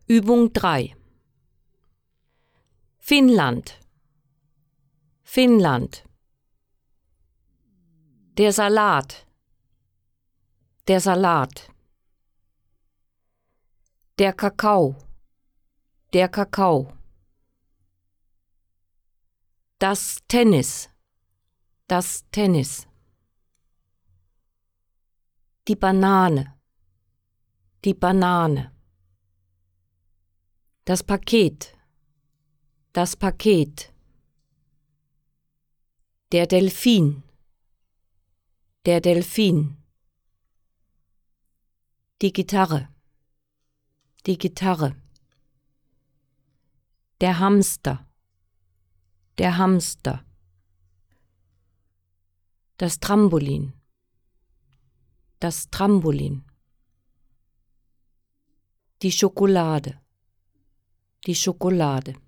Übung 3. Finnland. Finnland. Der Salat. Der Salat. Der Kakao. Der Kakao. Das Tennis. Das Tennis. Die Banane. Die Banane. Das Paket. Das Paket. Der Delfin. Der Delfin. Die Gitarre. Die Gitarre. Der Hamster. Der Hamster. Das Trampolin. Das Trampolin. Die Schokolade. Die Schokolade.